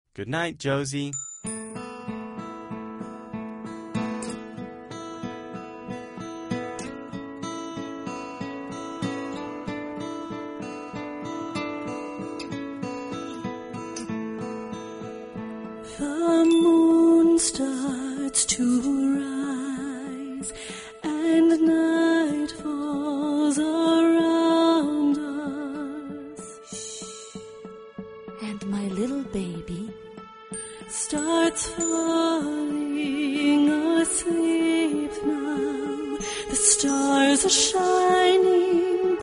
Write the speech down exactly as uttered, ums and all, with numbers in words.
Good night, Josie. The moon starts to rise and night falls around us. And my little baby starts falling asleep now. The stars are shining